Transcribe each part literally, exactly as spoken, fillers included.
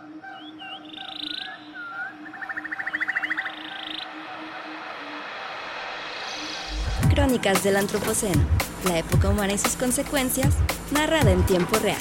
Crónicas del Antropoceno, la época humana y sus consecuencias, narrada en tiempo real.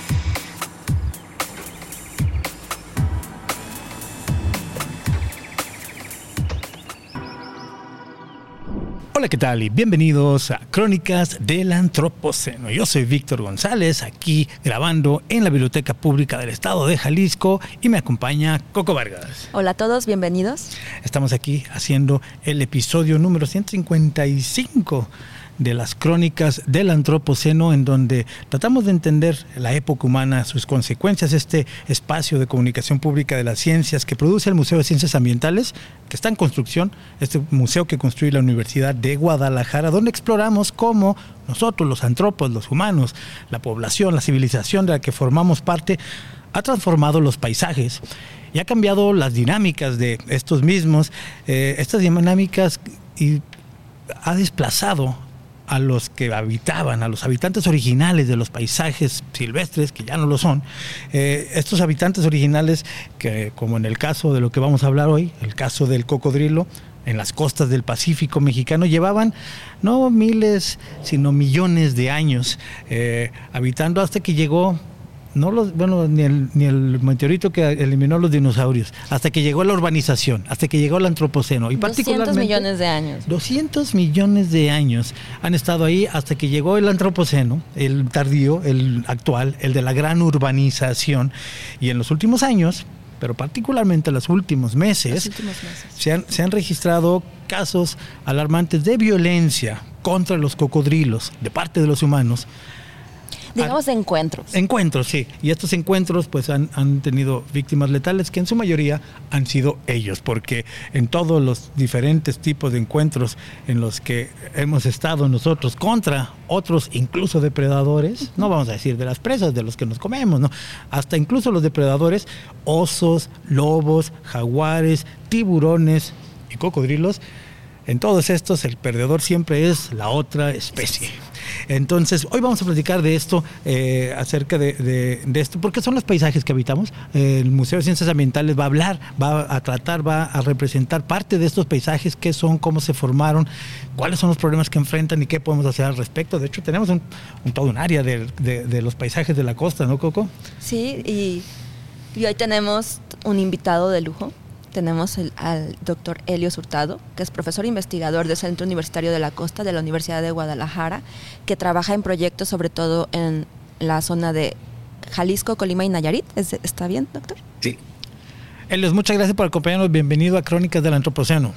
Hola, ¿qué tal? Y bienvenidos a Crónicas del Antropoceno. Yo soy Víctor González, aquí grabando en la Biblioteca Pública del Estado de Jalisco, y me acompaña Coco Vargas. Hola a todos, bienvenidos. Estamos aquí haciendo el episodio número ciento cincuenta y cinco de las Crónicas del Antropoceno, en donde tratamos de entender la época humana, sus consecuencias, este espacio de comunicación pública de las ciencias que produce el Museo de Ciencias Ambientales, que está en construcción, este museo que construye la Universidad de Guadalajara, donde exploramos cómo nosotros, los antropos, los humanos, la población, la civilización de la que formamos parte, ha transformado los paisajes y ha cambiado las dinámicas de estos mismos, eh, estas dinámicas, y ha desplazado a los que habitaban, a los habitantes originales de los paisajes silvestres, que ya no lo son. Eh, estos habitantes originales, que como en el caso de lo que vamos a hablar hoy, el caso del cocodrilo, en las costas del Pacífico mexicano, llevaban no miles, sino millones de años eh, habitando, hasta que llegó No los, bueno, ni el, ni el meteorito que eliminó los dinosaurios, hasta que llegó la urbanización, hasta que llegó el antropoceno. Y doscientos millones de años. doscientos millones de años han estado ahí hasta que llegó el antropoceno, el tardío, el actual, el de la gran urbanización. Y en los últimos años, pero particularmente en los últimos meses, los últimos meses. Se, han, se han registrado casos alarmantes de violencia contra los cocodrilos de parte de los humanos. Digamos a, encuentros. Encuentros, sí. Y estos encuentros pues han, han tenido víctimas letales, que en su mayoría han sido ellos, porque en todos los diferentes tipos de encuentros en los que hemos estado nosotros contra otros, incluso depredadores, uh-huh. no vamos a decir de las presas, de los que nos comemos, ¿no? Hasta incluso los depredadores, osos, lobos, jaguares, tiburones y cocodrilos. En todos estos, el perdedor siempre es la otra especie. Entonces, hoy vamos a platicar de esto, eh, acerca de, de, de esto, porque son los paisajes que habitamos. Eh, el Museo de Ciencias Ambientales va a hablar, va a tratar, va a representar parte de estos paisajes, qué son, cómo se formaron, cuáles son los problemas que enfrentan y qué podemos hacer al respecto. De hecho, tenemos un, un todo un área de, de, de los paisajes de la costa, ¿no, Coco? Sí, y, y hoy tenemos un invitado de lujo. Tenemos el, al doctor Helios Hurtado, que es profesor investigador del Centro Universitario de la Costa de la Universidad de Guadalajara, que trabaja en proyectos sobre todo en la zona de Jalisco, Colima y Nayarit. ¿Está bien, doctor? Sí. Helios, muchas gracias por acompañarnos. Bienvenido a Crónicas del Antropoceno.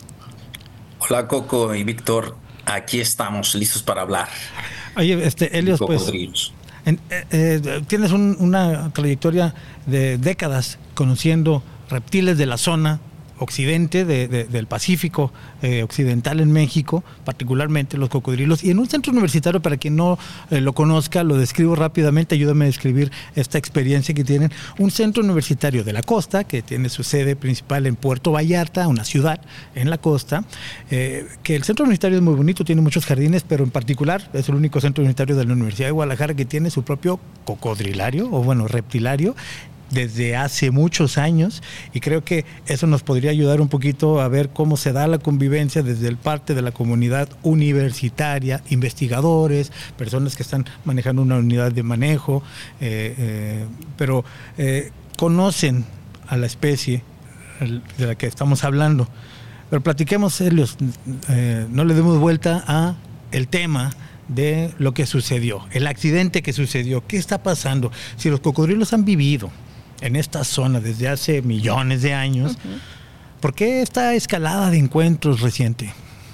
Hola, Coco y Víctor. Aquí estamos, listos para hablar. Oye, este, Helios, pues, en, eh, eh, tienes un, una trayectoria de décadas conociendo reptiles de la zona occidente de, de, del Pacífico eh, occidental en México, particularmente los cocodrilos, y en un centro universitario, para quien no eh, lo conozca, lo describo rápidamente, ayúdame a describir esta experiencia que tienen. Un centro universitario de la costa, que tiene su sede principal en Puerto Vallarta, una ciudad en la costa, eh, que el centro universitario es muy bonito, tiene muchos jardines, pero en particular es el único centro universitario de la Universidad de Guadalajara que tiene su propio cocodrilario, o bueno, reptilario, desde hace muchos años, y creo que eso nos podría ayudar un poquito a ver cómo se da la convivencia desde el parte de la comunidad universitaria, investigadores, personas que están manejando una unidad de manejo, eh, eh, pero eh, conocen a la especie de la que estamos hablando. Pero platiquemos, Helios, eh, no le demos vuelta a el tema de lo que sucedió, el accidente que sucedió. ¿Qué está pasando? Si los cocodrilos han vivido en esta zona desde hace millones de años, uh-huh. ¿por qué esta escalada de encuentros reciente?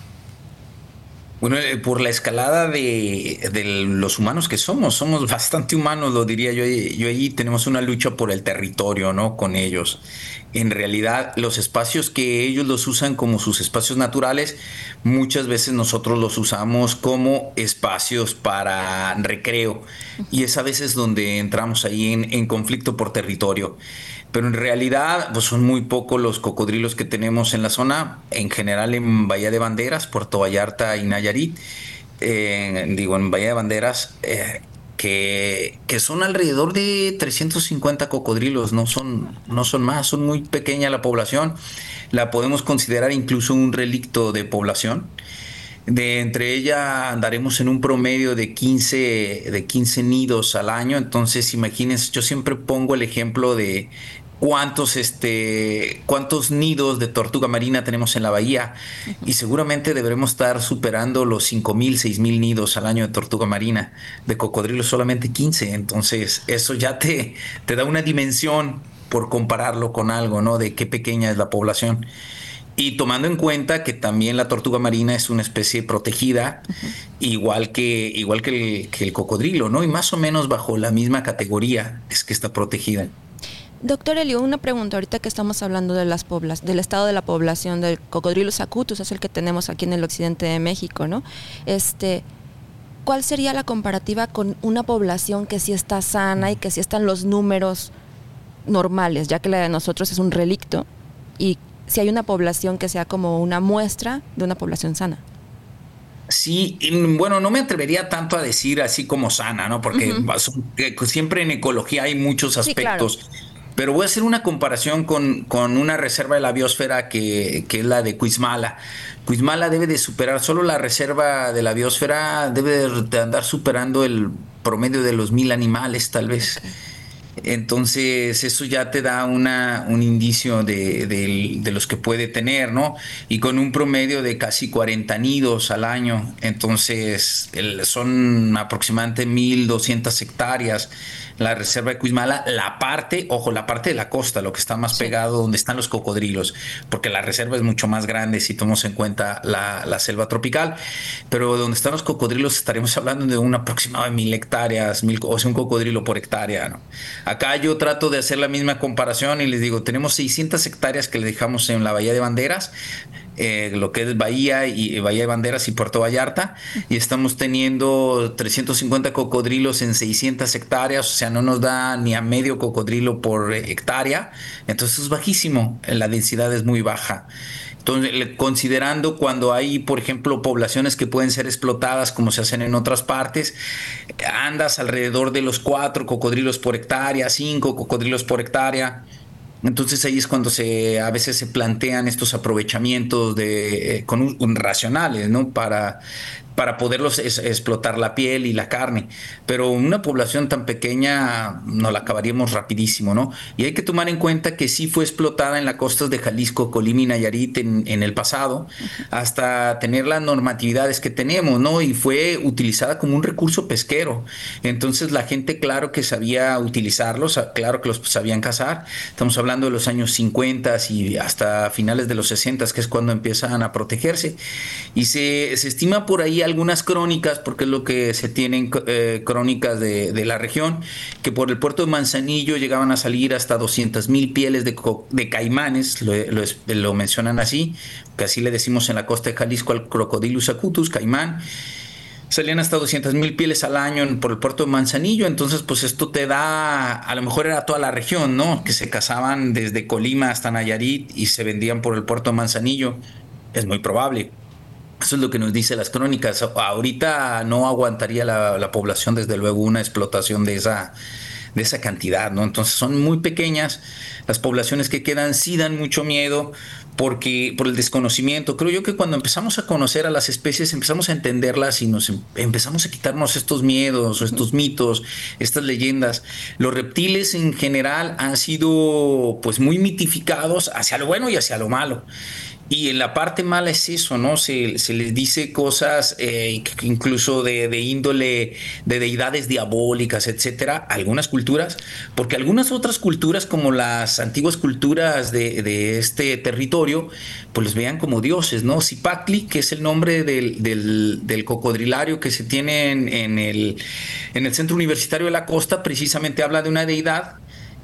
Bueno, eh, por la escalada de, de los humanos que somos, somos bastante humanos, lo diría yo. Yo ahí tenemos una lucha por el territorio, ¿no? Con ellos. En realidad, los espacios que ellos los usan como sus espacios naturales, muchas veces nosotros los usamos como espacios para recreo. Y es a veces donde entramos ahí en, en conflicto por territorio. Pero en realidad pues son muy pocos los cocodrilos que tenemos en la zona, en general en Bahía de Banderas, Puerto Vallarta y Nayarit. Eh, digo, en Bahía de Banderas, eh, que, que son alrededor de trescientos cincuenta cocodrilos, no son, no son más, son muy pequeña la población, la podemos considerar incluso un relicto de población. De entre ella andaremos en un promedio de quince, de quince nidos al año. Entonces, imagínense, yo siempre pongo el ejemplo de cuántos, este, cuántos nidos de tortuga marina tenemos en la bahía, y seguramente deberemos estar superando los cinco mil, seis mil nidos al año de tortuga marina. De cocodrilos solamente quince. Entonces, eso ya te, te da una dimensión por compararlo con algo, ¿no? De qué pequeña es la población. Y tomando en cuenta que también la tortuga marina es una especie protegida, uh-huh. igual que, igual que el, que el cocodrilo, ¿no? Y más o menos bajo la misma categoría es que está protegida. Doctor Elio, una pregunta, ahorita que estamos hablando de las poblas, del estado de la población del Cocodrilus acutus, es el que tenemos aquí en el occidente de México, ¿no? Este, ¿cuál sería la comparativa con una población que sí está sana y que sí están los números normales, ya que la de nosotros es un relicto, y si hay una población que sea como una muestra de una población sana? Sí, bueno, no me atrevería tanto a decir así como sana, ¿no? Porque uh-huh. son, siempre en ecología hay muchos aspectos. Sí, claro. Pero voy a hacer una comparación con, con una reserva de la biosfera que, que es la de Cuizmala. Cuizmala debe de superar, solo la reserva de la biosfera debe de andar superando el promedio de los mil animales, tal vez. Okay. Entonces eso ya te da una, un indicio de, de, de los que puede tener, ¿no? Y con un promedio de casi cuarenta nidos al año. Entonces el, son aproximadamente mil doscientas hectáreas la reserva de Cuizmala, la parte, ojo, la parte de la costa, lo que está más sí. pegado, donde están los cocodrilos, porque la reserva es mucho más grande si tomamos en cuenta la, la selva tropical, pero donde están los cocodrilos estaremos hablando de un aproximado de mil hectáreas, mil, o sea, un cocodrilo por hectárea, ¿no? Acá yo trato de hacer la misma comparación y les digo, tenemos seiscientas hectáreas que le dejamos en la Bahía de Banderas, Eh, lo que es Bahía y Bahía de Banderas y Puerto Vallarta, y estamos teniendo trescientos cincuenta cocodrilos en seiscientas hectáreas, o sea, no nos da ni a medio cocodrilo por hectárea. Entonces es bajísimo, la densidad es muy baja. Entonces, considerando cuando hay, por ejemplo, poblaciones que pueden ser explotadas como se hacen en otras partes, andas alrededor de los cuatro cocodrilos por hectárea, cinco cocodrilos por hectárea. Entonces ahí es cuando se a veces se plantean estos aprovechamientos de eh, con un, racionales, ¿no? Para para poderlos es, explotar la piel y la carne, pero una población tan pequeña nos la acabaríamos rapidísimo, ¿no? Y hay que tomar en cuenta que sí fue explotada en las costas de Jalisco, Colima y Nayarit en, en el pasado, hasta tener las normatividades que tenemos, ¿no? Y fue utilizada como un recurso pesquero. Entonces la gente, claro que sabía utilizarlos, claro que los sabían cazar. Estamos hablando de los años cincuenta y hasta finales de los sesenta, que es cuando empiezan a protegerse. Y se, se estima por ahí algunas crónicas, porque es lo que se tienen eh, crónicas de, de la región, que por el puerto de Manzanillo llegaban a salir hasta doscientas mil pieles de, de caimanes, lo, lo, lo mencionan así, que así le decimos en la costa de Jalisco al Crocodilus acutus, caimán. Salían hasta doscientas mil pieles al año por el puerto de Manzanillo. Entonces pues esto te da, a lo mejor era toda la región, ¿no? Que se cazaban desde Colima hasta Nayarit y se vendían por el puerto de Manzanillo. Es muy probable. Eso es lo que nos dice las crónicas. Ahorita no aguantaría la, la población, desde luego, una explotación de esa, de esa cantidad, ¿no? Entonces son muy pequeñas. Las poblaciones que quedan sí dan mucho miedo porque por el desconocimiento. Creo yo que cuando empezamos a conocer a las especies, empezamos a entenderlas y nos em- empezamos a quitarnos estos miedos o estos mitos, estas leyendas. Los reptiles en general han sido pues muy mitificados hacia lo bueno y hacia lo malo. Y en la parte mala es eso, ¿no? Se, se les dice cosas eh, incluso de, de índole de deidades diabólicas, etcétera, algunas culturas, porque algunas otras culturas, como las antiguas culturas de, de este territorio, pues los veían como dioses, ¿no? Zipactli, que es el nombre del, del, del cocodrilario que se tiene en, en, el, en el Centro Universitario de la Costa, precisamente habla de una deidad.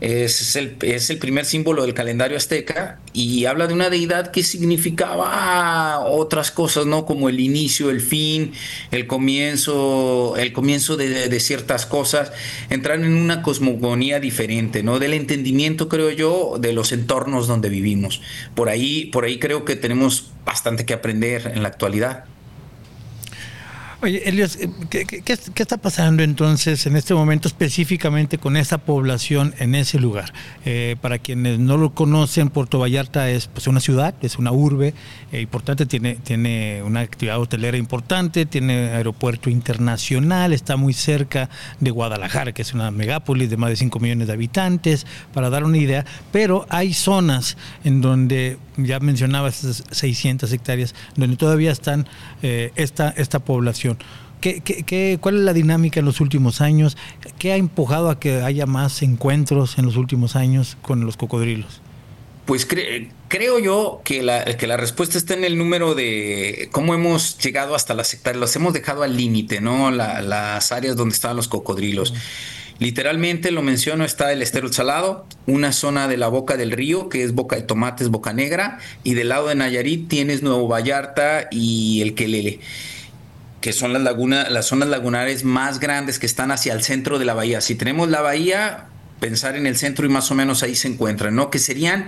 Es el, es el primer símbolo del calendario azteca y habla de una deidad que significaba otras cosas, ¿no? Como el inicio, el fin, el comienzo, el comienzo de, de ciertas cosas, entrar en una cosmogonía diferente, ¿no? Del entendimiento, creo yo, de los entornos donde vivimos. Por ahí, por ahí creo que tenemos bastante que aprender en la actualidad. Oye, Elios, ¿qué, qué, qué está pasando entonces en este momento específicamente con esta población en ese lugar? Eh, para quienes no lo conocen, Puerto Vallarta es pues, una ciudad, es una urbe eh, importante, tiene, tiene una actividad hotelera importante, tiene aeropuerto internacional, está muy cerca de Guadalajara, que es una megápolis de más de cinco millones de habitantes, para dar una idea, pero hay zonas en donde, ya mencionaba estas seiscientas hectáreas, donde todavía están eh, esta, esta población. ¿Qué, qué, qué, ¿Cuál es la dinámica en los últimos años? ¿Qué ha empujado a que haya más encuentros en los últimos años con los cocodrilos? Pues cre creo yo que la, que la respuesta está en el número de cómo hemos llegado hasta las hectáreas. Los hemos dejado al límite, ¿no? La, las áreas donde estaban los cocodrilos. Literalmente, lo menciono, está el Estero Salado, una zona de la Boca del Río, que es Boca de Tomates, Boca Negra, y del lado de Nayarit tienes Nuevo Vallarta y el Quelele, que son las, laguna, las zonas lagunares más grandes que están hacia el centro de la bahía. Si tenemos la bahía, pensar en el centro y más o menos ahí se encuentran, ¿no? Que serían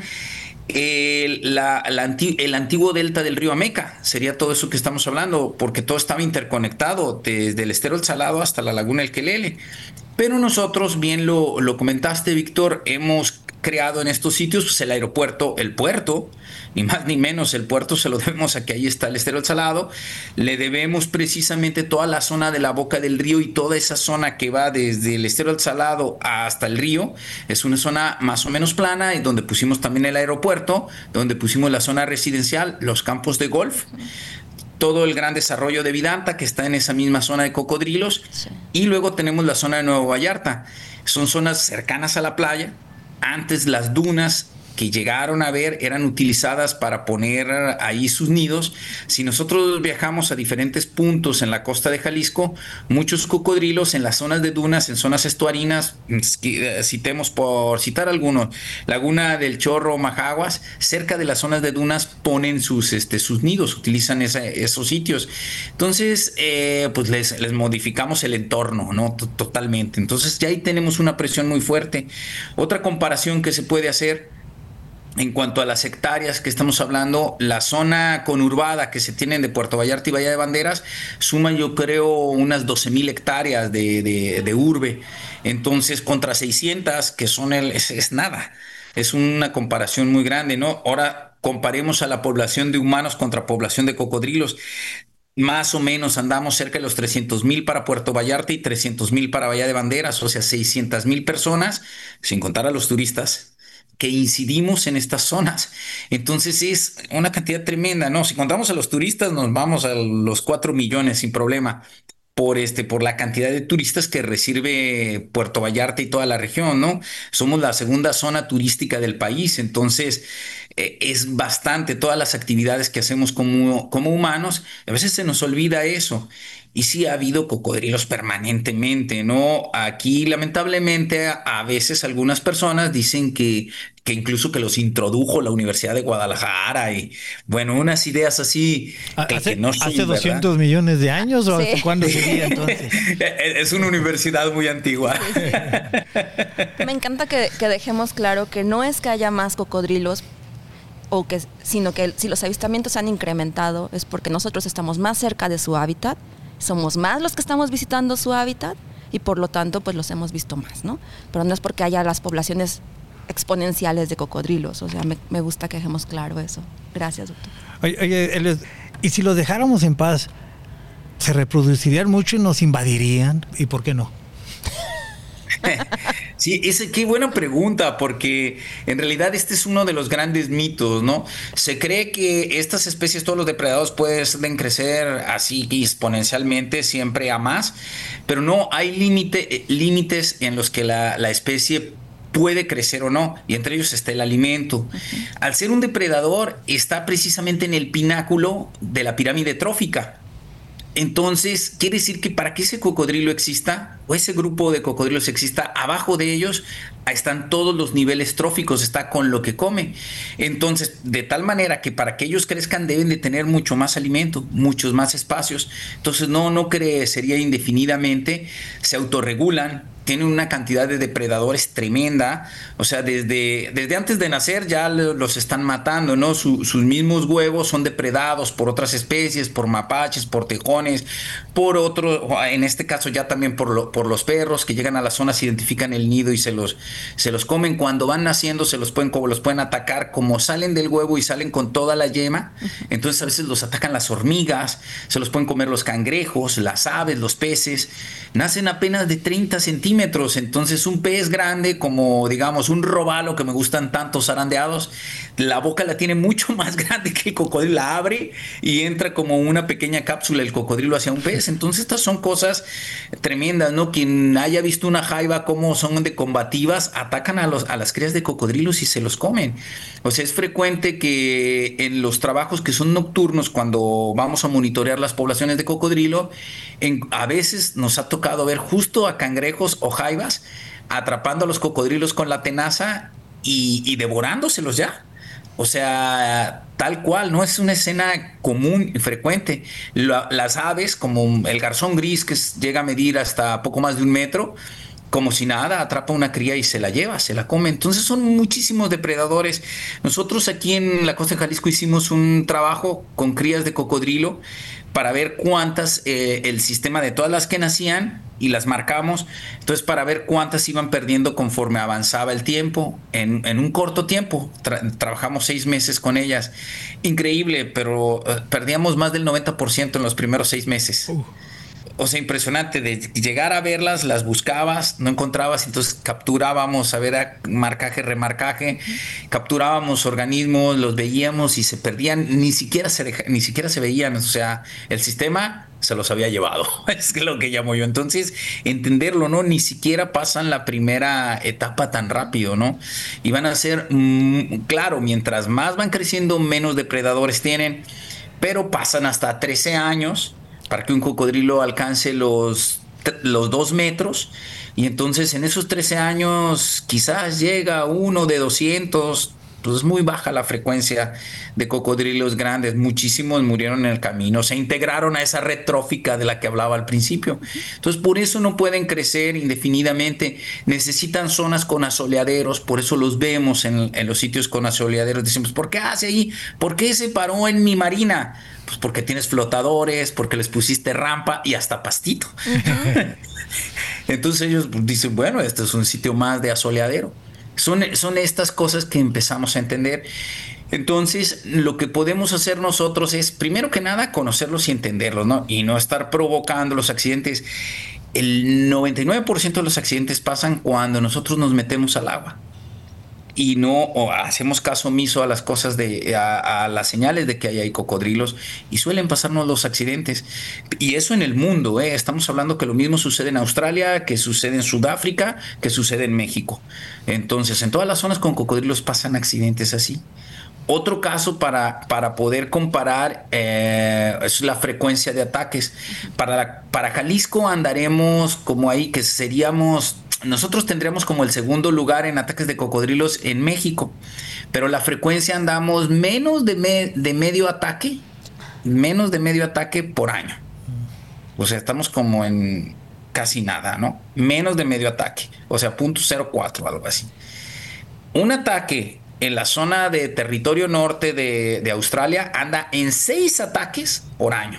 el, la, la anti, el antiguo delta del río Ameca, sería todo eso que estamos hablando, porque todo estaba interconectado, desde el Estero El Salado hasta la laguna del Quelele. Pero nosotros, bien lo, lo comentaste, Víctor, hemos creado en estos sitios pues, el aeropuerto, el puerto, ni más ni menos, el puerto se lo debemos a que ahí está el Estero El Salado, le debemos precisamente toda la zona de la Boca del Río y toda esa zona que va desde el Estero El Salado hasta el río, es una zona más o menos plana, y donde pusimos también el aeropuerto, donde pusimos la zona residencial, los campos de golf, todo el gran desarrollo de Vidanta, que está en esa misma zona de cocodrilos, sí. Y luego tenemos la zona de Nuevo Vallarta, son zonas cercanas a la playa. Antes las dunas que llegaron a ver eran utilizadas para poner ahí sus nidos. Si nosotros viajamos a diferentes puntos en la costa de Jalisco, muchos cocodrilos en las zonas de dunas, en zonas estuarinas, citemos por citar algunos, Laguna del Chorro, Majaguas, cerca de las zonas de dunas ponen sus, este, sus nidos, utilizan esa, esos sitios. Entonces, eh, pues les, les modificamos el entorno, ¿no? Totalmente. Entonces ya ahí tenemos una presión muy fuerte. Otra comparación que se puede hacer en cuanto a las hectáreas que estamos hablando, la zona conurbada que se tienen de Puerto Vallarta y Bahía de Banderas suman, yo creo, unas doce mil hectáreas de, de, de urbe. Entonces, contra seiscientas, que son el, es, es nada. Es una comparación muy grande, ¿no? Ahora comparemos a la población de humanos contra población de cocodrilos. Más o menos andamos cerca de los trescientos mil para Puerto Vallarta y trescientos mil para Bahía de Banderas, o sea, seiscientas mil personas, sin contar a los turistas, que incidimos en estas zonas. Entonces es una cantidad tremenda, ¿no? Si contamos a los turistas, nos vamos a los cuatro millones sin problema, por este, por la cantidad de turistas que recibe Puerto Vallarta y toda la región, ¿no? Somos la segunda zona turística del país, entonces eh, es bastante todas las actividades que hacemos como, como humanos. A veces se nos olvida eso. Y sí ha habido cocodrilos permanentemente, ¿no? Aquí, lamentablemente, a veces algunas personas dicen que, que incluso que los introdujo la Universidad de Guadalajara y, bueno, unas ideas así que, ¿Hace, que no son, ¿Hace doscientos millones de años o sí. hasta cuándo sería entonces? Es una universidad muy antigua. Sí, sí. Me encanta que, que dejemos claro que no es que haya más cocodrilos, o que, sino que si los avistamientos han incrementado es porque nosotros estamos más cerca de su hábitat, somos más los que estamos visitando su hábitat y por lo tanto pues los hemos visto más, ¿no? Pero no es porque haya las poblaciones exponenciales de cocodrilos, o sea, me, me gusta que dejemos claro eso. Gracias, doctor. Oye, oye, y si los dejáramos en paz, ¿se reproducirían mucho y nos invadirían? ¿Y por qué no? Sí, ese, qué buena pregunta, porque en realidad este es uno de los grandes mitos, ¿no? Se cree que estas especies, todos los depredadores pueden crecer así exponencialmente, siempre a más, pero no, hay límite, límites en los que la, la especie puede crecer o no, y entre ellos está el alimento. Uh-huh. Al ser un depredador, está precisamente en el pináculo de la pirámide trófica. Entonces, quiere decir que para que ese cocodrilo exista, o ese grupo de cocodrilos exista, abajo de ellos están todos los niveles tróficos, está con lo que come. Entonces, de tal manera que para que ellos crezcan deben de tener mucho más alimento, muchos más espacios. Entonces, no, no crecería indefinidamente, se autorregulan. tienen una cantidad de depredadores tremenda, o sea, desde, desde antes de nacer ya los están matando, ¿no? Su, sus mismos huevos son depredados por otras especies, por mapaches, por tejones, por otro, en este caso ya también por, lo, por los perros que llegan a las zonas, identifican el nido y se los, se los comen. Cuando van naciendo se los pueden, los pueden atacar, como salen del huevo y salen con toda la yema, entonces a veces los atacan las hormigas, se los pueden comer los cangrejos, las aves, los peces. Nacen apenas de treinta centímetros, entonces un pez grande como digamos un robalo que me gustan tanto zarandeados, la boca la tiene mucho más grande que el cocodrilo, la abre y entra como una pequeña cápsula el cocodrilo hacia un pez. Entonces estas son cosas tremendas, ¿no? Quien haya visto una jaiba cómo son de combativas, atacan a, los, a las crías de cocodrilos y se los comen. O sea, es frecuente que en los trabajos que son nocturnos, cuando vamos a monitorear las poblaciones de cocodrilo, en, a veces nos ha tocado ver justo a cangrejos o jaivas atrapando a los cocodrilos con la tenaza y, y devorándoselos ya. O sea, tal cual, no es una escena común y frecuente. La, las aves, como el garzón gris, que es, llega a medir hasta poco más de un metro, como si nada, atrapa una cría y se la lleva, se la come. Entonces son muchísimos depredadores. Nosotros aquí en la costa de Jalisco hicimos un trabajo con crías de cocodrilo para ver cuántas, eh, el sistema de todas las que nacían, y las marcamos, entonces para ver cuántas iban perdiendo conforme avanzaba el tiempo, en, en un corto tiempo. Tra- trabajamos seis meses con ellas. Increíble, pero uh, perdíamos más del noventa por ciento en los primeros seis meses. Uh. O sea, impresionante, de llegar a verlas, las buscabas, no encontrabas, entonces capturábamos, a ver, marcaje, remarcaje, capturábamos organismos, los veíamos y se perdían, ni siquiera se, deja, ni siquiera se veían, o sea, el sistema se los había llevado, es lo que llamo yo. Entonces, entenderlo, ¿no? Ni siquiera pasan la primera etapa tan rápido, ¿no? Y van a ser, mmm, claro, mientras más van creciendo, menos depredadores tienen, pero pasan hasta trece años para que un cocodrilo alcance los, los dos metros, y entonces en esos trece años quizás llega uno de doscientos, pues es muy baja la frecuencia de cocodrilos grandes. Muchísimos murieron en el camino, se integraron a esa red trófica de la que hablaba al principio. Entonces por eso no pueden crecer indefinidamente, necesitan zonas con asoleaderos, por eso los vemos en, en los sitios con asoleaderos. Decimos, ¿por qué hace ahí? ¿Por qué se paró en mi marina? Pues porque tienes flotadores, porque les pusiste rampa y hasta pastito. Uh-huh. Entonces ellos dicen, bueno, este es un sitio más de asoleadero. Son, son estas cosas que empezamos a entender. Entonces, lo que podemos hacer nosotros es, primero que nada, conocerlos y entenderlos, ¿no? Y no estar provocando los accidentes. El noventa y nueve por ciento de los accidentes pasan cuando nosotros nos metemos al agua y no o hacemos caso omiso a las cosas de a, a las señales de que hay, hay cocodrilos, y suelen pasarnos los accidentes. Y eso en el mundo, ¿eh? Estamos hablando que lo mismo sucede en Australia, que sucede en Sudáfrica, que sucede en México. Entonces, en todas las zonas con cocodrilos pasan accidentes así. Otro caso para, para poder comparar eh, es la frecuencia de ataques. Para, la, para Jalisco andaremos como ahí, que seríamos... Nosotros tendríamos como el segundo lugar en ataques de cocodrilos en México, pero la frecuencia andamos menos de, me, de medio ataque, menos de medio ataque por año. O sea, estamos como en casi nada, ¿no? Menos de medio ataque, o sea, punto cero cuatro, algo así. Un ataque en la zona de territorio norte de, de Australia anda en seis ataques por año.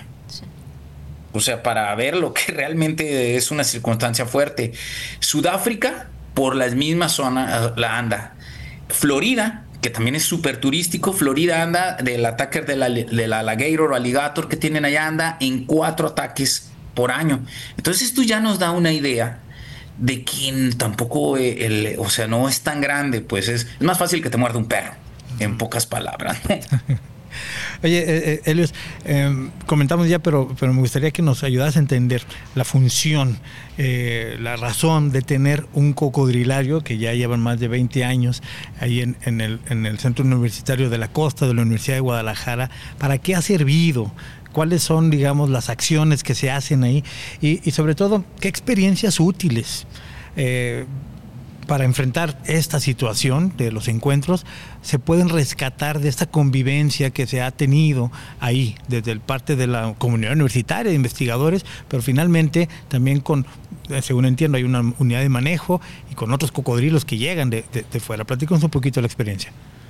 O sea, para ver lo que realmente es una circunstancia fuerte. Sudáfrica, por las mismas zonas, la anda. Florida, que también es súper turístico, Florida anda del ataque de la, de la alligator o alligator que tienen allá, anda en cuatro ataques por año. Entonces esto ya nos da una idea de que tampoco, el, el, o sea, no es tan grande, pues es, es más fácil que te muerda un perro, en pocas palabras. Oye, eh, Helios, eh, comentamos ya, pero, pero me gustaría que nos ayudas a entender la función, eh, la razón de tener un cocodrilario que ya llevan más de veinte años ahí en, en, el, en el Centro Universitario de la Costa de la Universidad de Guadalajara. ¿Para qué ha servido? ¿Cuáles son, digamos, las acciones que se hacen ahí? Y, y sobre todo, ¿qué experiencias útiles? Eh, para enfrentar esta situación de los encuentros, se pueden rescatar de esta convivencia que se ha tenido ahí, desde el parte de la comunidad universitaria, de investigadores, pero finalmente también con, según entiendo, hay una unidad de manejo y con otros cocodrilos que llegan de, de, de fuera. Platícanos un poquito de la experiencia.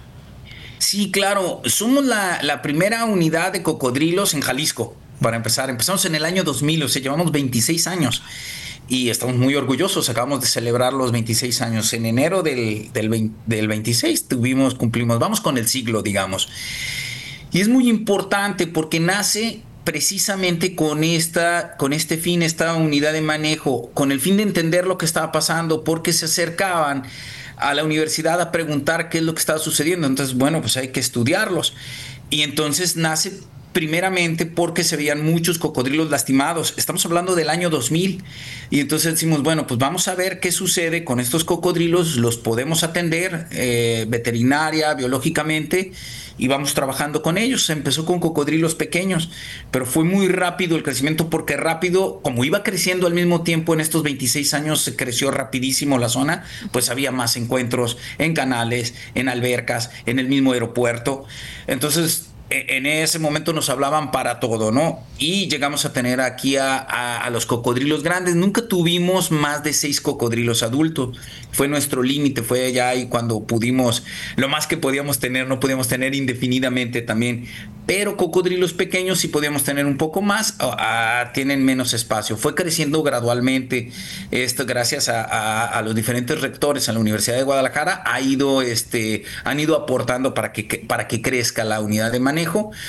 Sí, claro. Somos la, la primera unidad de cocodrilos en Jalisco, para empezar. Empezamos en el año dos mil, o sea, llevamos veintiséis años. Y estamos muy orgullosos, acabamos de celebrar los veintiséis años. En enero del, del, veinte, del veintiséis tuvimos, cumplimos, vamos con el siglo, digamos. Y es muy importante porque nace precisamente con, esta, con este fin, esta unidad de manejo, con el fin de entender lo que estaba pasando, porque se acercaban a la universidad a preguntar qué es lo que estaba sucediendo. Entonces, bueno, pues hay que estudiarlos. Y entonces nace primeramente porque se veían muchos cocodrilos lastimados. Estamos hablando del año dos mil. Y entonces decimos, bueno, pues vamos a ver qué sucede con estos cocodrilos. Los podemos atender eh, veterinaria, biológicamente, y vamos trabajando con ellos. Se empezó con cocodrilos pequeños, pero fue muy rápido el crecimiento, porque rápido, como iba creciendo al mismo tiempo en estos veintiséis años, se creció rapidísimo la zona, pues había más encuentros en canales, en albercas, en el mismo aeropuerto. Entonces, en ese momento nos hablaban para todo, ¿no? Y llegamos a tener aquí a, a, a los cocodrilos grandes. Nunca tuvimos más de seis cocodrilos adultos. Fue nuestro límite, fue ya ahí cuando pudimos, lo más que podíamos tener, no podíamos tener indefinidamente también. Pero cocodrilos pequeños sí podíamos tener un poco más, a, a, tienen menos espacio. Fue creciendo gradualmente esto gracias a, a, a los diferentes rectores en la Universidad de Guadalajara. Ha ido, este, han ido aportando para que, para que crezca la unidad de manejo.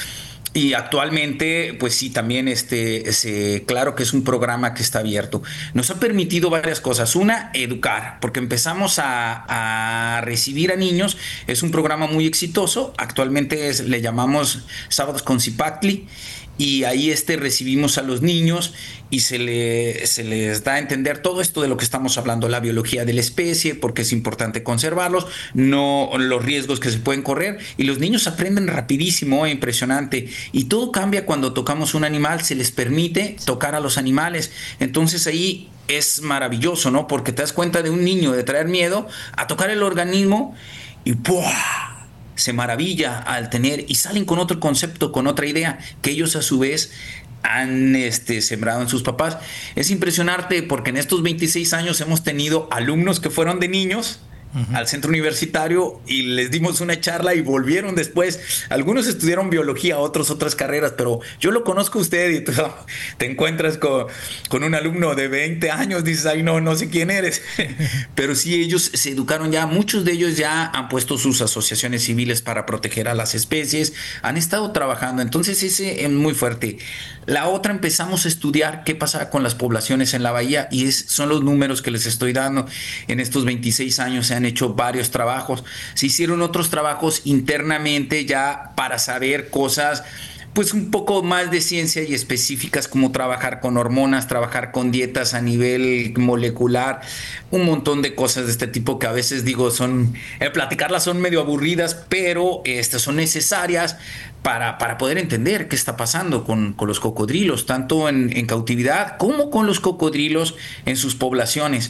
Y actualmente, pues sí, también este, ese, claro que es un programa que está abierto. Nos ha permitido varias cosas. Una, educar, porque empezamos a, a recibir a niños. Es un programa muy exitoso. Actualmente es, le llamamos Sábados con Zipactli. Y ahí este, recibimos a los niños y se, le, se les da a entender todo esto de lo que estamos hablando, la biología de la especie, porque es importante conservarlos, no los riesgos que se pueden correr, y los niños aprenden rapidísimo, eh, impresionante, y todo cambia cuando tocamos un animal, se les permite tocar a los animales. Entonces ahí es maravilloso, ¿no? Porque te das cuenta de un niño de traer miedo a tocar el organismo y ¡puah! Se maravilla al tener, y salen con otro concepto, con otra idea, que ellos a su vez han este, sembrado en sus papás. Es impresionante porque en estos veintiséis años hemos tenido alumnos que fueron de niños uh-huh. al centro universitario y les dimos una charla y volvieron después. Algunos estudiaron biología, otros otras carreras, pero yo lo conozco a usted y tú te encuentras con, con un alumno de veinte años, dices, ay no, no sé quién eres. Pero sí, ellos se educaron ya, muchos de ellos ya han puesto sus asociaciones civiles para proteger a las especies, han estado trabajando, entonces ese es muy fuerte. La otra, empezamos a estudiar qué pasa con las poblaciones en la bahía, y es, son los números que les estoy dando. En estos veintiséis años se han hecho varios trabajos, se hicieron otros trabajos internamente ya para saber cosas pues un poco más de ciencia y específicas, como trabajar con hormonas, trabajar con dietas a nivel molecular, un montón de cosas de este tipo que a veces digo son, eh, platicarlas son medio aburridas, pero estas son necesarias para, para poder entender qué está pasando con, con los cocodrilos, tanto en, en cautividad como con los cocodrilos en sus poblaciones.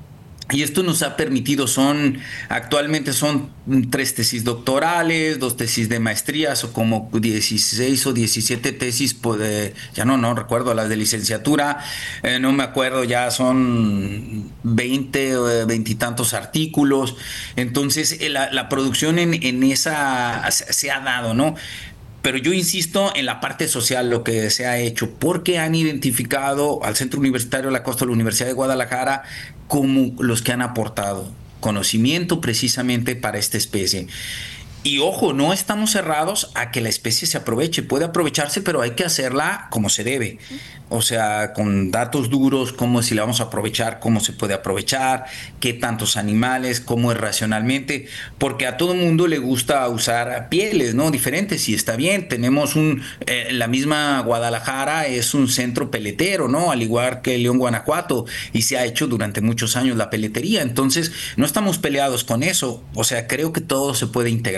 Y esto nos ha permitido, son, actualmente son tres tesis doctorales, dos tesis de maestrías, o como dieciséis o diecisiete tesis, pues, ya no, no recuerdo, las de licenciatura, eh, no me acuerdo, ya son veinte, veintitantos artículos. Entonces, la, la producción en, en esa se ha dado, ¿no? Pero yo insisto en la parte social, lo que se ha hecho, porque han identificado al Centro Universitario de la Costa de la Universidad de Guadalajara como los que han aportado conocimiento precisamente para esta especie. Y ojo, no estamos cerrados a que la especie se aproveche, puede aprovecharse, pero hay que hacerla como se debe. O sea, con datos duros, cómo si la vamos a aprovechar, cómo se puede aprovechar, qué tantos animales, cómo es racionalmente, porque a todo mundo le gusta usar pieles, ¿no? Diferentes, y está bien. Tenemos un, eh, la misma Guadalajara es un centro peletero, ¿no? Al igual que León, Guanajuato, y se ha hecho durante muchos años la peletería. Entonces, no estamos peleados con eso. O sea, creo que todo se puede integrar.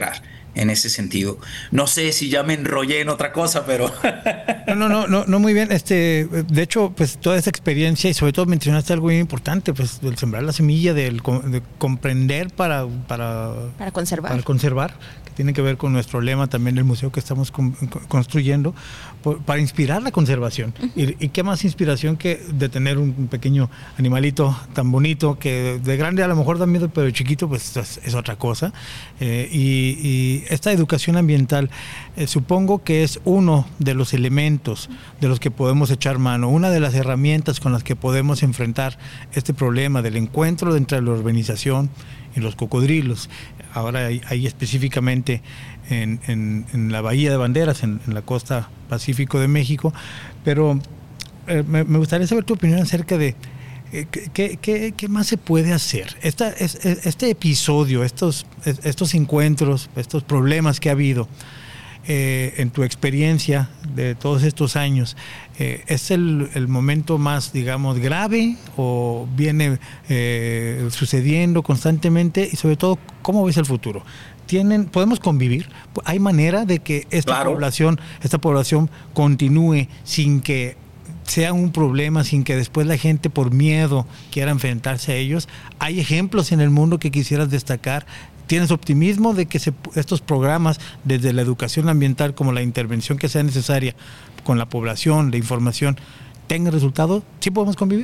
en ese sentido. No sé si ya me enrollé en otra cosa, pero... No, no, no, no, no, muy bien. Este, de hecho, pues toda esa experiencia y sobre todo mencionaste algo muy importante, pues el sembrar la semilla, del, de comprender para, para, para conservar. Para conservar, que tiene que ver con nuestro lema también del museo que estamos con, construyendo, por, para inspirar la conservación. Uh-huh. y, y qué más inspiración que de tener un, un pequeño animalito tan bonito que de grande a lo mejor da miedo, pero de chiquito pues es, es otra cosa. Eh, y, y esta educación ambiental, eh, supongo que es uno de los elementos de los que podemos echar mano, una de las herramientas con las que podemos enfrentar este problema del encuentro entre la urbanización y los cocodrilos. Ahora ahí específicamente en, en, en la Bahía de Banderas, en, en la costa Pacífico de México, pero eh, me, me gustaría saber tu opinión acerca de ¿Qué, qué, ¿Qué más se puede hacer? Esta, este episodio, estos, estos encuentros, estos problemas que ha habido eh, en tu experiencia de todos estos años, eh, ¿es el, el momento más, digamos, grave o viene eh, sucediendo constantemente? Y sobre todo, ¿cómo ves el futuro? ¿Tienen, ¿Podemos convivir? ¿Hay manera de que esta claro. población, esta población continúe sin que sea un problema, sin que después la gente por miedo quiera enfrentarse a ellos? ¿Hay ejemplos en el mundo que quisieras destacar? ¿Tienes optimismo de que se, estos programas, desde la educación ambiental como la intervención que sea necesaria con la población, la información, tengan resultado? ¿Sí podemos convivir?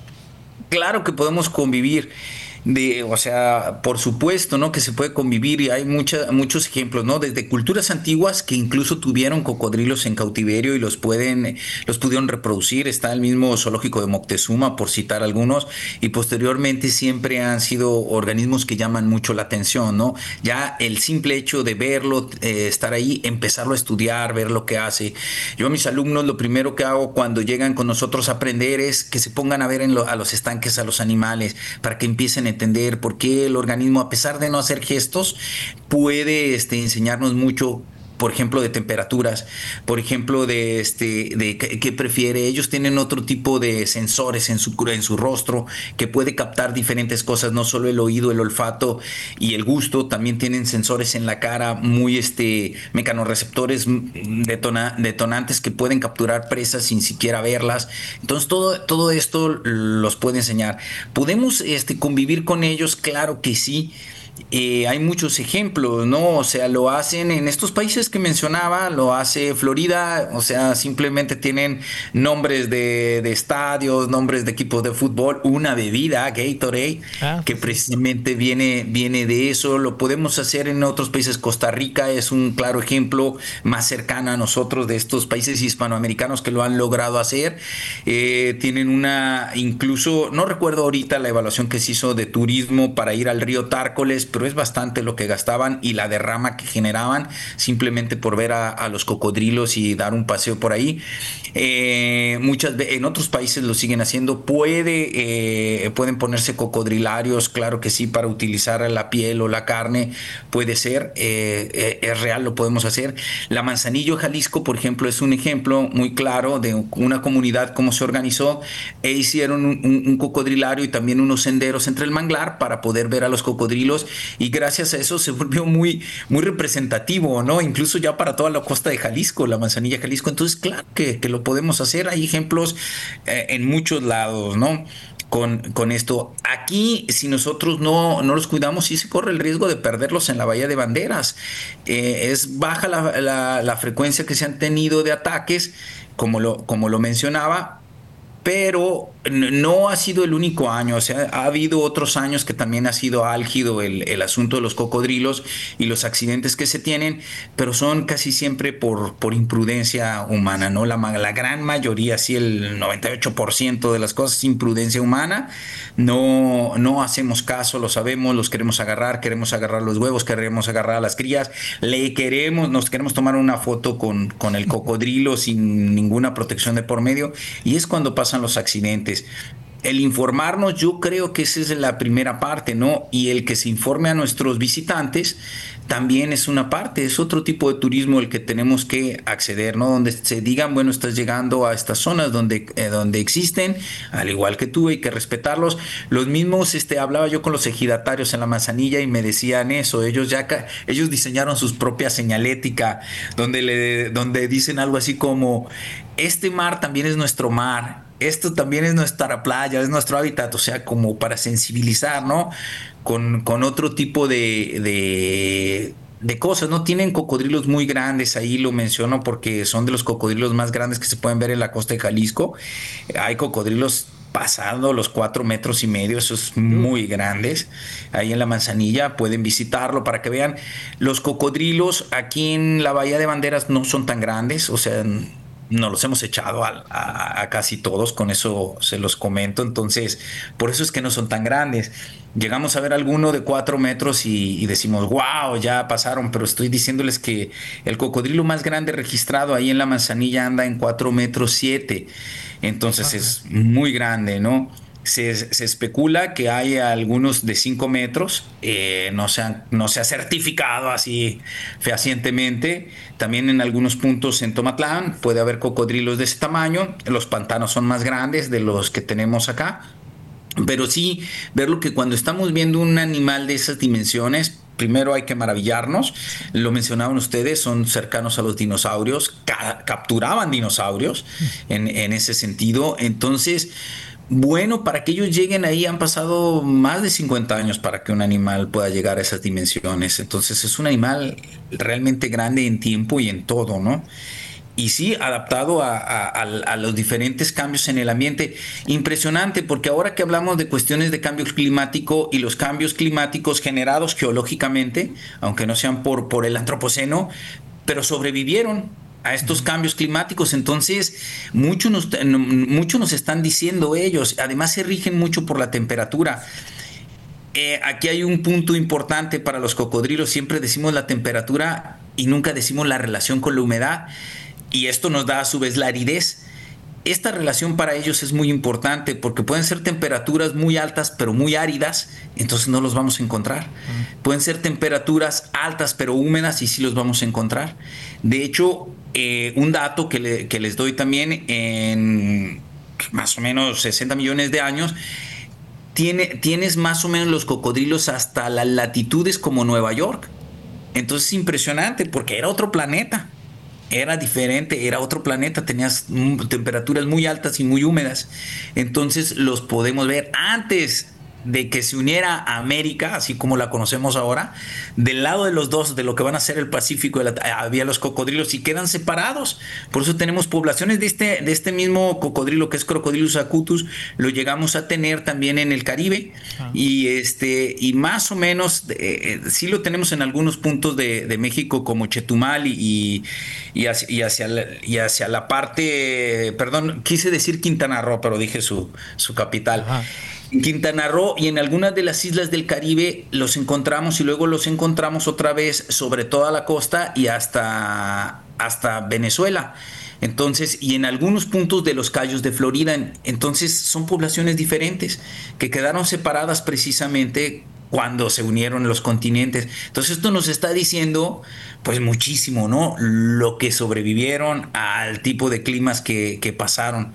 Claro que podemos convivir. De, o sea, por supuesto, ¿no? Que se puede convivir y hay mucha, muchos ejemplos, ¿no? Desde culturas antiguas que incluso tuvieron cocodrilos en cautiverio y los pueden, los pudieron reproducir. Está el mismo zoológico de Moctezuma, por citar algunos, y posteriormente siempre han sido organismos que llaman mucho la atención, ¿no? Ya el simple hecho de verlo, eh, estar ahí, empezarlo a estudiar, ver lo que hace. Yo a mis alumnos lo primero que hago cuando llegan con nosotros a aprender es que se pongan a ver en lo, a los estanques, a los animales, para que empiecen a entender por qué el organismo, a pesar de no hacer gestos, puede este, enseñarnos mucho. Por ejemplo, de temperaturas, por ejemplo, de este, de qué prefiere. Ellos tienen otro tipo de sensores en su, en su rostro que puede captar diferentes cosas, no solo el oído, el olfato y el gusto. También tienen sensores en la cara, muy este, mecanorreceptores detona, detonantes que pueden capturar presas sin siquiera verlas. Entonces, todo, todo esto los puede enseñar. ¿Podemos este, convivir con ellos? Claro que sí. Eh, hay muchos ejemplos, ¿no? O sea, lo hacen en estos países que mencionaba, lo hace Florida, o sea, simplemente tienen nombres de, de estadios, nombres de equipos de fútbol, una bebida, Gatorade, ah, que precisamente viene, viene de eso. Lo podemos hacer en otros países. Costa Rica es un claro ejemplo más cercano a nosotros de estos países hispanoamericanos que lo han logrado hacer. Eh, tienen una, incluso, no recuerdo ahorita la evaluación que se hizo de turismo para ir al río Tárcoles, pero es bastante lo que gastaban y la derrama que generaban simplemente por ver a, a los cocodrilos y dar un paseo por ahí. Eh, muchas veces en otros países lo siguen haciendo. Puede, eh, pueden ponerse cocodrilarios, claro que sí, para utilizar la piel o la carne, puede ser, eh, eh, es real, lo podemos hacer. La Manzanillo, Jalisco, por ejemplo, es un ejemplo muy claro de una comunidad, cómo se organizó e hicieron un, un, un cocodrilario y también unos senderos entre el manglar para poder ver a los cocodrilos. Y gracias a eso se volvió muy, muy representativo, ¿no? Incluso ya para toda la costa de Jalisco, la Manzanilla, Jalisco. Entonces, claro que, que lo podemos hacer. Hay ejemplos eh, en muchos lados, ¿no? Con, con esto. Aquí, si nosotros no, no los cuidamos, sí se corre el riesgo de perderlos en la Bahía de Banderas. Eh, es baja la, la, la frecuencia que se han tenido de ataques, como lo, como lo mencionaba, pero no ha sido el único año. O sea, ha habido otros años que también ha sido álgido el, el asunto de los cocodrilos y los accidentes que se tienen, pero son casi siempre por, por imprudencia humana, ¿no? La, la gran mayoría, sí, el noventa y ocho por ciento de las cosas es imprudencia humana. No, no hacemos caso, lo sabemos, los queremos agarrar, queremos agarrar los huevos, queremos agarrar a las crías, le queremos, nos queremos tomar una foto con, con el cocodrilo sin ninguna protección de por medio, y es cuando pasan los accidentes. el informarnos, yo creo que esa es la primera parte, ¿no? Y el que se informe a nuestros visitantes también es una parte, es otro tipo de turismo el que tenemos que acceder, ¿no? Donde se digan, bueno, estás llegando a estas zonas donde, eh, donde existen, al igual que tú, hay que respetarlos. Los mismos, este, hablaba yo con los ejidatarios en la Manzanilla y me decían eso, ellos ya, ellos diseñaron sus propias señalética, donde, le, donde dicen algo así como, este mar también es nuestro mar, esto también es nuestra playa, es nuestro hábitat, o sea, como para sensibilizar, ¿no? Con, con otro tipo de, de, de cosas, ¿no? Tienen cocodrilos muy grandes, ahí lo menciono porque son de los cocodrilos más grandes que se pueden ver en la costa de Jalisco. Hay cocodrilos pasando los cuatro metros y medio, esos muy grandes. Ahí en la Manzanilla pueden visitarlo para que vean. Los cocodrilos aquí en la Bahía de Banderas no son tan grandes, o sea, nos los hemos echado a, a, a casi todos, con eso se los comento, entonces por eso es que no son tan grandes. Llegamos a ver alguno de cuatro metros y, y decimos, wow, ya pasaron, pero estoy diciéndoles que el cocodrilo más grande registrado ahí en la Manzanilla anda en cuatro metros siete, entonces Ajá. es muy grande, ¿no? Se, se especula que hay algunos de cinco metros, eh, no, se han, no se ha certificado así fehacientemente. También en algunos puntos en Tomatlán puede haber cocodrilos de ese tamaño. Los pantanos son más grandes de los que tenemos acá. Pero sí, verlo que cuando estamos viendo un animal de esas dimensiones, primero hay que maravillarnos. Lo mencionaban ustedes, son cercanos a los dinosaurios, ca- capturaban dinosaurios en, en ese sentido. Entonces, bueno, para que ellos lleguen ahí han pasado más de cincuenta años para que un animal pueda llegar a esas dimensiones. Entonces es un animal realmente grande en tiempo y en todo, ¿no? Y sí, adaptado a, a, a los diferentes cambios en el ambiente. Impresionante, porque ahora que hablamos de cuestiones de cambio climático y los cambios climáticos generados geológicamente, aunque no sean por, por el antropoceno, pero sobrevivieron a estos cambios climáticos, entonces muchos nos, mucho nos están diciendo ellos, además se rigen mucho por la temperatura. Eh, aquí hay un punto importante para los cocodrilos, siempre decimos la temperatura y nunca decimos la relación con la humedad, y esto nos da a su vez la aridez. Esta relación para ellos es muy importante porque pueden ser temperaturas muy altas pero muy áridas, entonces no los vamos a encontrar. Uh-huh. Pueden ser temperaturas altas pero húmedas y sí los vamos a encontrar. De hecho, eh, un dato que, le, que les doy también, en más o menos sesenta millones de años, tiene, tienes más o menos los cocodrilos hasta las latitudes como Nueva York. Entonces es impresionante porque era otro planeta. Era diferente, era otro planeta, tenías temperaturas muy altas y muy húmedas. Entonces los podemos ver antes de que se uniera a América, así como la conocemos ahora. Del lado de los dos, de lo que van a ser el Pacífico, había los cocodrilos y quedan separados. Por eso tenemos poblaciones de este, de este mismo cocodrilo, que es Crocodylus acutus, lo llegamos a tener también en el Caribe. Ah. Y este y más o menos eh, sí lo tenemos en algunos puntos de, de México, como Chetumal y, y, hacia, y, hacia la, y hacia la parte, perdón, quise decir Quintana Roo, pero dije su, su capital. Ajá. En Quintana Roo y en algunas de las islas del Caribe los encontramos y luego los encontramos otra vez sobre toda la costa y hasta, hasta Venezuela. Entonces, y en algunos puntos de los Cayos de Florida. Entonces son poblaciones diferentes que quedaron separadas precisamente cuando se unieron los continentes. Entonces esto nos está diciendo pues muchísimo, ¿no? Lo que sobrevivieron al tipo de climas que, que pasaron.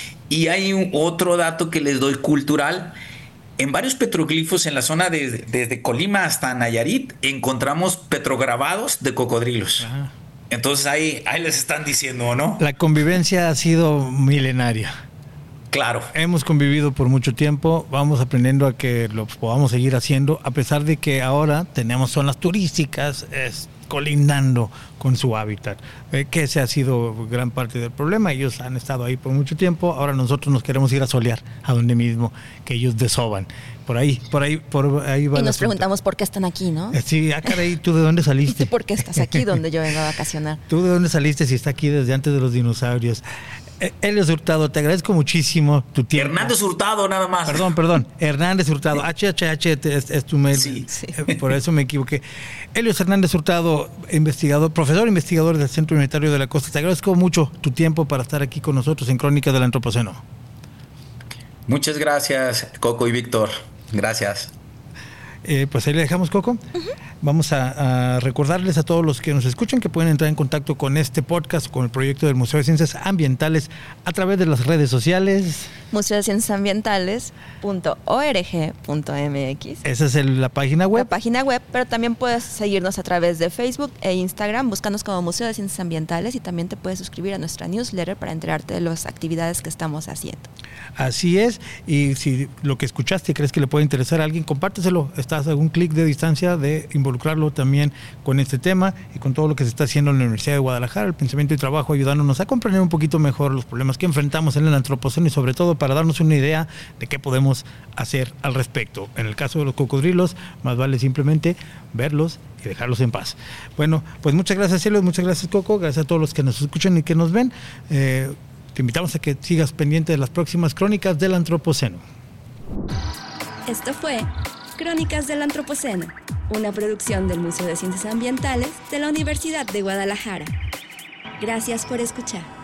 Y hay un otro dato que les doy cultural. En varios petroglifos en la zona de, desde Colima hasta Nayarit encontramos petrograbados de cocodrilos. Ajá. Entonces ahí, ahí les están diciendo, ¿no? La convivencia ha sido milenaria. Claro. Hemos convivido por mucho tiempo, vamos aprendiendo a que lo podamos seguir haciendo, a pesar de que ahora tenemos zonas turísticas es, colindando con su hábitat, eh, que ese ha sido gran parte del problema. Ellos han estado ahí por mucho tiempo, ahora nosotros nos queremos ir a solear a donde mismo que ellos desoban. Por ahí, por ahí, por ahí va. Y nos preguntamos por qué están aquí, ¿no? Sí, ah, caray, ¿tú de dónde saliste? ¿Y tú por qué estás aquí donde yo vengo a vacacionar? ¿Tú de dónde saliste si está aquí desde antes de los dinosaurios? Elios Hurtado, te agradezco muchísimo tu tiempo. Hernández Hurtado, nada más. Perdón, perdón. Hernández Hurtado. H H H es, es tu mail. Sí, sí. Por eso me equivoqué. Elios Hernández Hurtado, investigador, profesor investigador del Centro Universitario de la Costa. Te agradezco mucho tu tiempo para estar aquí con nosotros en Crónicas del Antropoceno. Muchas gracias, Coco y Víctor. Gracias. Eh, pues ahí le dejamos, Coco. Uh-huh. Vamos a, a recordarles a todos los que nos escuchan que pueden entrar en contacto con este podcast, con el proyecto del Museo de Ciencias Ambientales a través de las redes sociales. museo de ciencias ambientales punto org punto m x. Esa es el, la página web. La página web, pero también puedes seguirnos a través de Facebook e Instagram, búscanos como Museo de Ciencias Ambientales, y también te puedes suscribir a nuestra newsletter para enterarte de las actividades que estamos haciendo. Así es, y si lo que escuchaste crees que le puede interesar a alguien, compárteselo. Estás a un clic de distancia de involucrarlo también con este tema y con todo lo que se está haciendo en la Universidad de Guadalajara, el pensamiento y trabajo, ayudándonos a comprender un poquito mejor los problemas que enfrentamos en el antropoceno y sobre todo para darnos una idea de qué podemos hacer al respecto. En el caso de los cocodrilos, más vale simplemente verlos y dejarlos en paz. Bueno, pues muchas gracias, Helios, muchas gracias, Coco, gracias a todos los que nos escuchan y que nos ven. Eh, te invitamos a que sigas pendiente de las próximas Crónicas del Antropoceno. Esto fue Crónicas del Antropoceno, una producción del Museo de Ciencias Ambientales de la Universidad de Guadalajara. Gracias por escuchar.